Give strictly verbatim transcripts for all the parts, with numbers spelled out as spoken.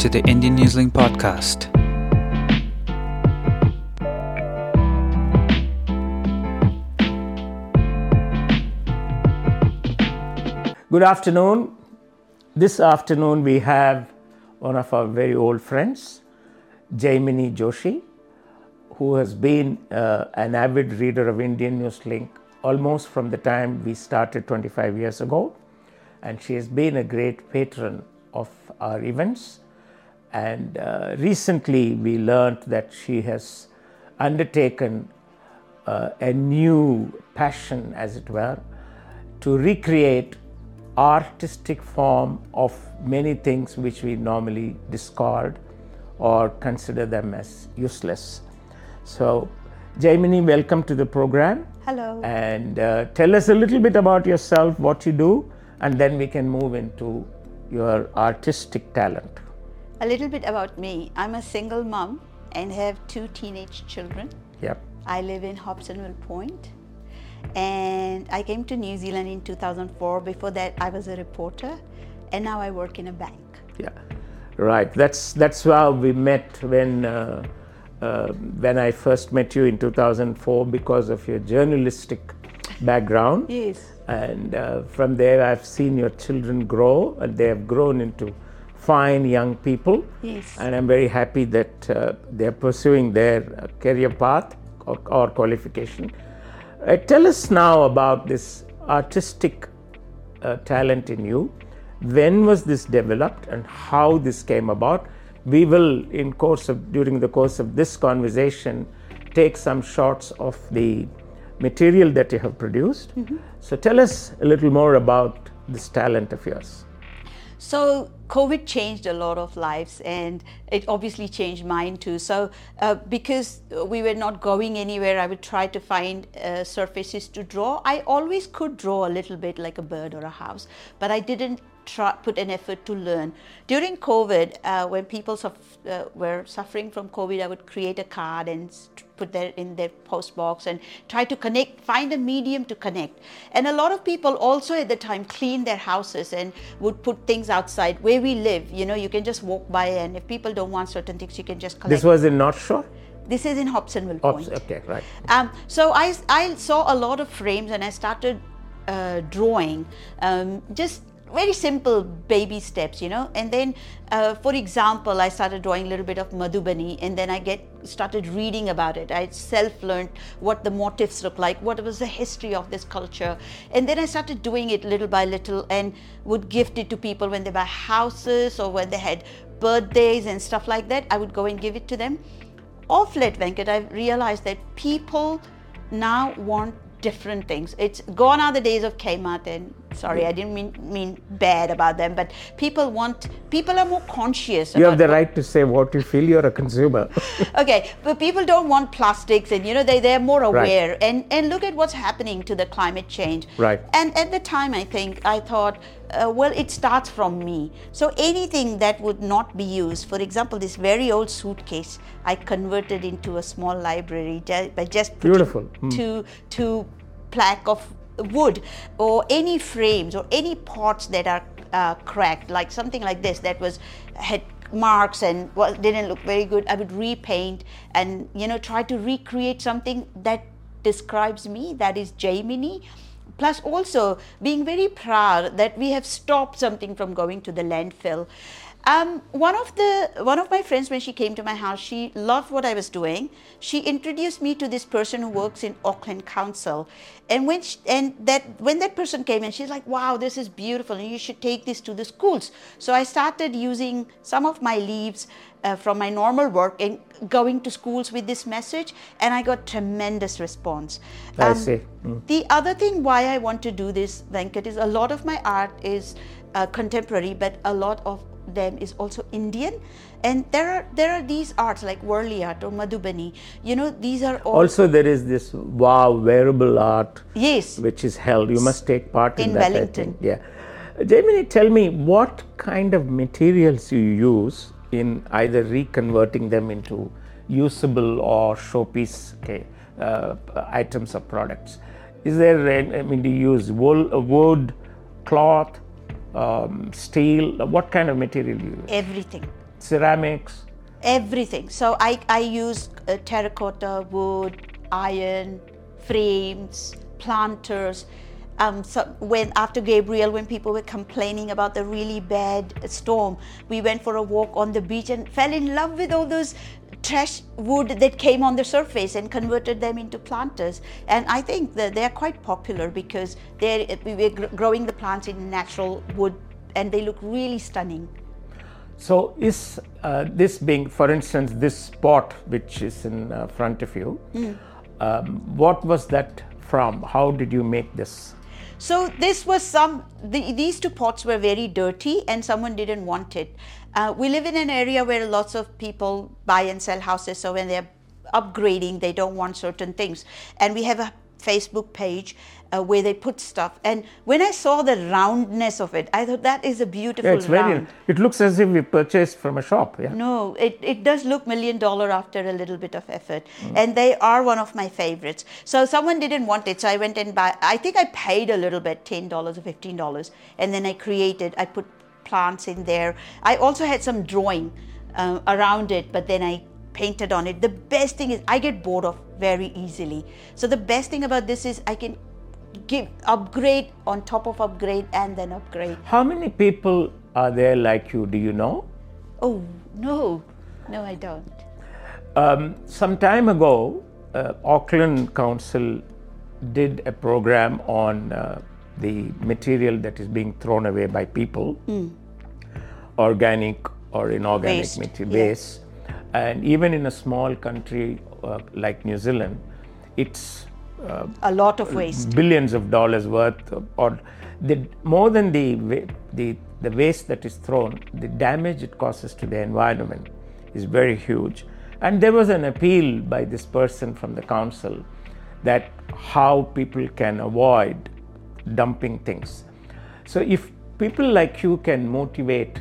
to the Indian Newsling podcast. Good afternoon. This afternoon we have one of our very old friends, Jaimini Joshi, who has been uh, an avid reader of Indian Newsling almost from the time we started twenty-five years ago. And she has been a great patron of our events. And uh, recently we learned that she has undertaken uh, a new passion, as it were, to recreate artistic form of many things which we normally discard or consider them as useless. So, Jaimini, welcome to the program. Hello. And uh, tell us a little bit about yourself, what you do, and then we can move into your artistic talent. A little bit about me. I'm a single mom and have two teenage children. Yep. I live in Hobsonville Point. And I came to New Zealand in two thousand four. Before that, I was a reporter, and now I work in a bank. Yeah, right. That's that's how we met when uh, uh, when I first met you in two thousand four because of your journalistic background. Yes. And uh, from there, I've seen your children grow, and they have grown into fine young people. Yes. And I'm very happy that uh, they're pursuing their uh, career path or, or qualification. Uh, tell us now about this artistic uh, talent in you. When was this developed and how this came about? We will, in course of during the course of this conversation, take some shots of the material that you have produced. Mm-hmm. So tell us a little more about this talent of yours. So COVID changed a lot of lives, and it obviously changed mine too. So uh, because we were not going anywhere, I would try to find uh, surfaces to draw. I always could draw a little bit like a bird or a house, but I didn't try, put an effort to learn. During COVID, uh, when people suf- uh, were suffering from COVID, I would create a card and st- put that in their post box and try to connect, find a medium to connect. And a lot of people also at the time cleaned their houses and would put things outside where we live. You know, you can just walk by, and if people don't want certain things, you can just collect. This was in North Shore? This is in Hobsonville Point. Hobs- okay, right. Um, so I, I saw a lot of frames, and I started uh, drawing, um, just very simple baby steps, you know. And then, uh, for example, I started drawing a little bit of Madhubani, and then I get started reading about it. I self-learned what the motifs look like, what was the history of this culture. And then I started doing it little by little and would gift it to people when they buy houses or when they had birthdays and stuff like that. I would go and give it to them. Off late, Venkat, I realized that people now want different things. It's gone are the days of Kmart, and sorry, I didn't mean mean bad about them, but people want, people are more conscious. You about have the what, right to say what you feel. You're a consumer. Okay, but people don't want plastics, and you know, they, they're more aware. Right. And, and look at what's happening to the climate change. Right. And at the time, I think, I thought, uh, well, it starts from me. So anything that would not be used, for example, this very old suitcase, I converted into a small library just, by just putting Beautiful. Mm. two, two plaque of wood, or any frames or any pots that are uh, cracked, like something like this that was had marks and well, didn't look very good. I would repaint and, you know, try to recreate something that describes me, that is Jaimini. Plus also being very proud that we have stopped something from going to the landfill. Um, one of the one of my friends, when she came to my house, she loved what I was doing. She introduced me to this person who works in Auckland Council, and when she, and that when that person came in, she's like, "Wow, this is beautiful, and you should take this to the schools." So I started using some of my leaves uh, from my normal work and going to schools with this message, and I got tremendous response. I Um, see. Mm. The other thing why I want to do this, Venkat, is a lot of my art is uh, contemporary, but a lot of them is also Indian, and there are there are these arts like Worli art or Madhubani. You know, these are all Also, there is this wow wearable art, yes, which is held. You must take part in, in that. Wellington. I think. Yeah, Jaimini, tell me what kind of materials you use in either reconverting them into usable or showpiece okay, uh, items or products. Is there? I mean, do you use wool, wood, cloth? Um, steel, what kind of material you use? Everything. ceramics? Everything. So I, I use uh, terracotta, wood, iron, frames, planters. Um, so when after Gabriel, when people were complaining about the really bad storm, we went for a walk on the beach and fell in love with all those trash wood that came on the surface and converted them into planters. And I think that they're quite popular because they're, we're growing the plants in natural wood and they look really stunning. So is uh, this being, for instance, this pot which is in uh, front of you, mm. um, what was that from? How did you make this? So this was some, the, these two pots were very dirty and someone didn't want it. Uh, we live in an area where lots of people buy and sell houses, so when they're upgrading, they don't want certain things. And we have a Facebook page uh, where they put stuff. And when I saw the roundness of it, I thought that is a beautiful yeah, it's round. Very, it looks as if we purchased from a shop. Yeah. No, it, it does look million dollar after a little bit of effort. Mm. And they are one of my favorites. So someone didn't want it, so I went and buy, I think I paid a little bit, ten dollars or fifteen dollars. And then I created, I put plants in there. I also had some drawing uh, around it, but then I painted on it. The best thing is I get bored of very easily. So the best thing about this is I can give upgrade on top of upgrade and then upgrade. How many people are there like you? Do you know? Oh, no. No, I don't. Um, some time ago, uh, Auckland Council did a program on uh, the material that is being thrown away by people, mm. organic or inorganic waste. material, Yeah. waste. And even in a small country uh, like New Zealand, it's uh, a lot of waste, billions of dollars worth, of, or the, more than the, the the waste that is thrown, the damage it causes to the environment is very huge. And there was an appeal by this person from the council that how people can avoid dumping things. So if people like you can motivate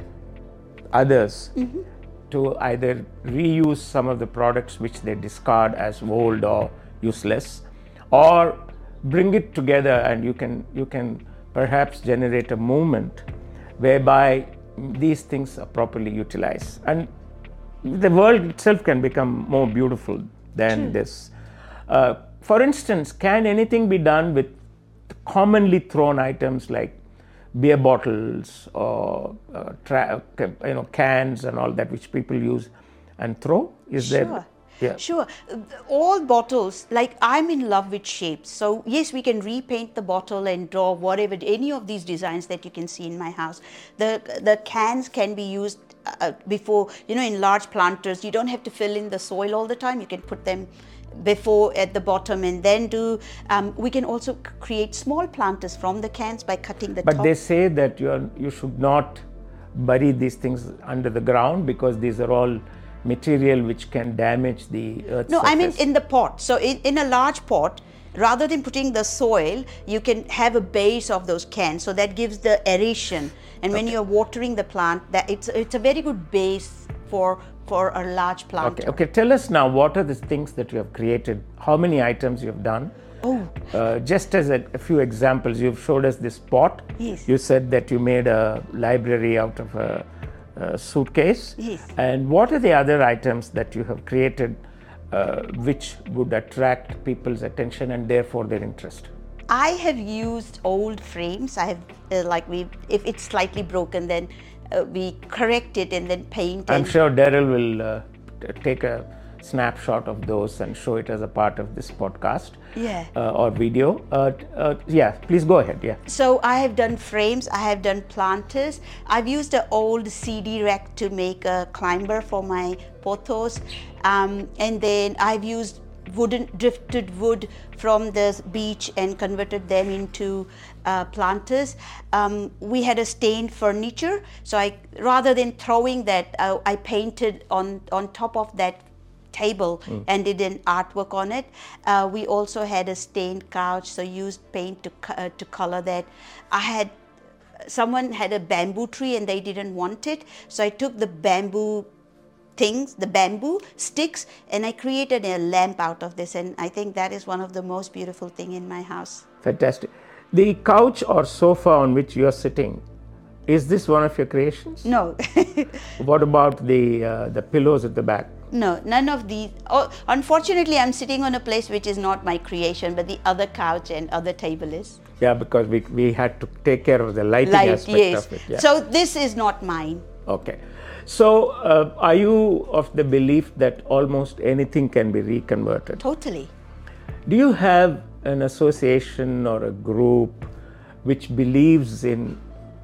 others mm-hmm. to either reuse some of the products which they discard as old or useless, or bring it together, and you can you can perhaps generate a movement whereby these things are properly utilized, and the world itself can become more beautiful than True. This. Uh, for instance, can anything be done with commonly thrown items like beer bottles or uh, tra- you know cans and all that which people use and throw? Is sure. there? Yeah. Sure. All bottles, like I'm in love with shapes. So yes, we can repaint the bottle and draw whatever, any of these designs that you can see in my house. The the cans can be used uh, before, you know, in large planters. You don't have to fill in the soil all the time. You can put them before at the bottom and then do, um, we can also create small planters from the cans by cutting the but top. They say that you are, you should not bury these things under the ground because these are all material which can damage the earth No, surface. I mean in the pot. So in, in a large pot, rather than putting the soil, you can have a base of those cans. So that gives the aeration. And when okay. you're watering the plant, that it's it's a very good base for for a large plant. Okay, okay. Tell us now, what are the things that you have created? How many items you have done? Oh. Uh, just as a, a few examples, you've showed us this pot. Yes. You said that you made a library out of a, a suitcase. Yes. And what are the other items that you have created uh, which would attract people's attention and therefore their interest? I have used old frames. I have, uh, like we, if it's slightly broken, then uh, we correct it and then paint. I'm and sure Daryl will uh, t- take a snapshot of those and show it as a part of this podcast yeah. uh, or video. Uh, uh, yeah, please go ahead. Yeah. So I have done frames, I have done planters. I've used an old C D rack to make a climber for my pothos. Um, and then I've used wooden drifted wood from the beach and converted them into uh, planters. Um, we had a stained furniture, so I rather than throwing that, uh, I painted on on top of that table mm. and did an artwork on it. Uh, we also had a stained couch, so used paint to uh, to color that. I had someone had a bamboo tree and they didn't want it, so I took the bamboo things, the bamboo sticks, and I created a lamp out of this, and I think that is one of the most beautiful thing in my house. Fantastic. The couch or sofa on which you are sitting, Is this one of your creations? No. What about the uh, the pillows at the back? No, none of these. Oh, unfortunately, I'm sitting on a place which is not my creation, but the other couch and other table is. Yeah, because we we had to take care of the lighting Light, aspect yes. of it. Yeah. So this is not mine. Okay. So uh, are you of the belief that almost anything can be reconverted? Totally. Do you have an association or a group which believes in,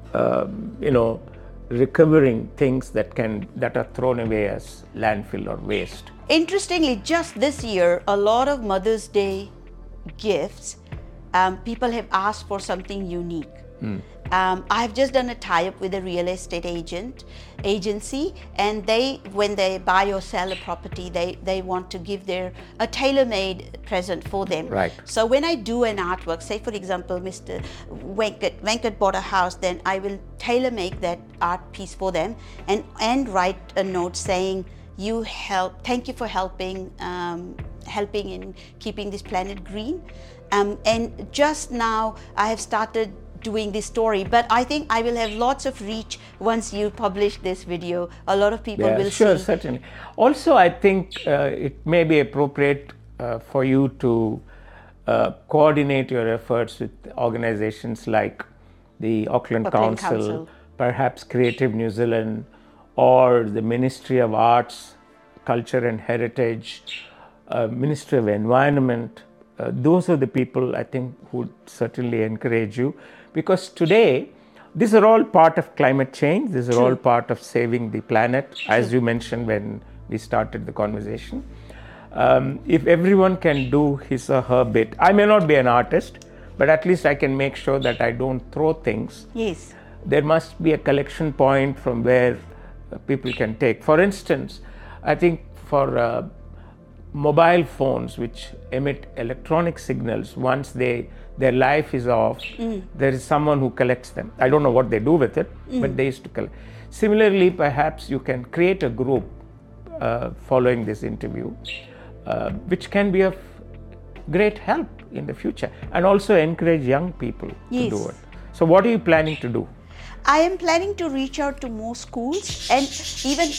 um, you know, recovering things that can that are thrown away as landfill or waste? Interestingly, just this year, a lot of Mother's Day gifts, um, people have asked for something unique. Mm. Um, I've just done a tie-up with a real estate agent agency, and they, when they buy or sell a property, they, they want to give their a tailor-made present for them. Right. So when I do an artwork, say for example, Mister Venkat, Venkat bought a house, then I will tailor-make that art piece for them and and write a note saying, "You help. Thank you for helping, um, helping in keeping this planet green." Um, and just now, I have started doing this story, but I think I will have lots of reach once you publish this video. A lot of people yeah, will sure, see. certainly. Also, I think uh, it may be appropriate uh, for you to uh, coordinate your efforts with organizations like the Auckland, Auckland Council, Council, perhaps Creative New Zealand, or the Ministry of Arts, Culture and Heritage, uh, Ministry of Environment. Uh, those are the people I think who would certainly encourage you, because today these are all part of climate change. These are True. all part of saving the planet, as you mentioned when we started the conversation. Um, if everyone can do his or her bit, I may not be an artist, but at least I can make sure that I don't throw things. Yes. There must be a collection point from where uh, people can take. For instance, I think for uh, mobile phones which emit electronic signals, once they their life is off, mm. there is someone who collects them. I don't know what they do with it, mm. but they used to collect. Similarly, perhaps you can create a group uh, following this interview, uh, which can be of great help in the future, and also encourage young people yes. to do it. So what are you planning to do? I am planning to reach out to more schools, and even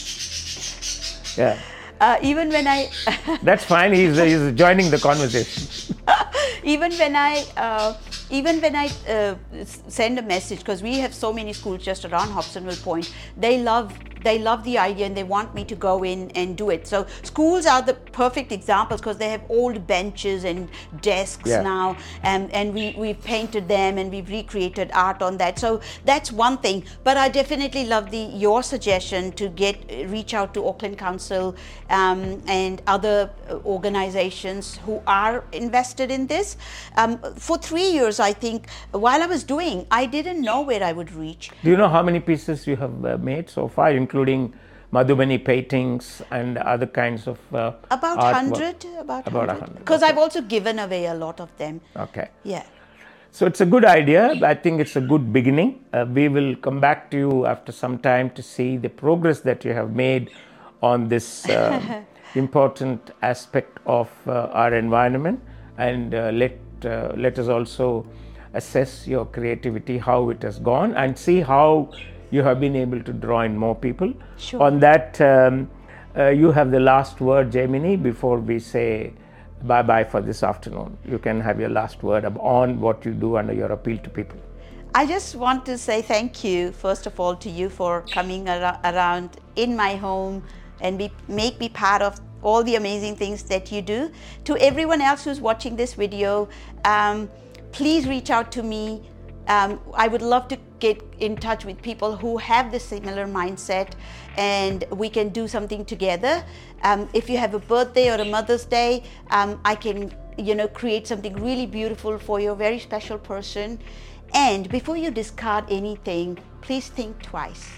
yeah. Uh, even when I that's fine. He's, he's joining the conversation. even when I uh, even when I uh, send a message, because we have so many schools just around Hobsonville Point, they love they love the idea and they want me to go in and do it. So schools are the perfect examples because they have old benches and desks yeah. now, and and we we've painted them and we've recreated art on that. So that's one thing. But I definitely love the your suggestion to get reach out to Auckland Council um, and other organizations who are invested in this. Um, for three years, I think, while I was doing, I didn't know where I would reach. Do you know how many pieces you have uh, made so far, including Madhubani paintings and other kinds of uh, about one hundred, about about one hundred, because okay. I've also given away a lot of them. Okay. Yeah. So it's a good idea. I think it's a good beginning. Uh, we will come back to you after some time to see the progress that you have made on this uh, important aspect of uh, our environment, and uh, let uh, let us also assess your creativity, how it has gone, and see how you have been able to draw in more people. Sure. On that, um, uh, you have the last word, Jaimini, before we say bye-bye for this afternoon. You can have your last word on what you do and your appeal to people. I just want to say thank you, first of all, to you for coming ar- around in my home and be, make me part of all the amazing things that you do. To everyone else who's watching this video, um, please reach out to me. Um, I would love to get in touch with people who have the similar mindset, and we can do something together. Um, if you have a birthday or a Mother's Day, um, I can, you know, create something really beautiful for your very special person. And before you discard anything, please think twice.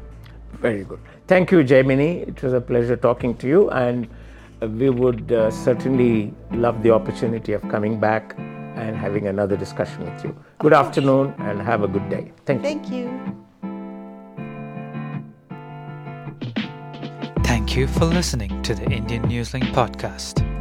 Very good. Thank you, Jaimini. It was a pleasure talking to you, and we would uh, certainly love the opportunity of coming back and having another discussion with you. Good afternoon and have a good day. Thank you. Thank you. Thank you for listening to the Indian Newslink podcast.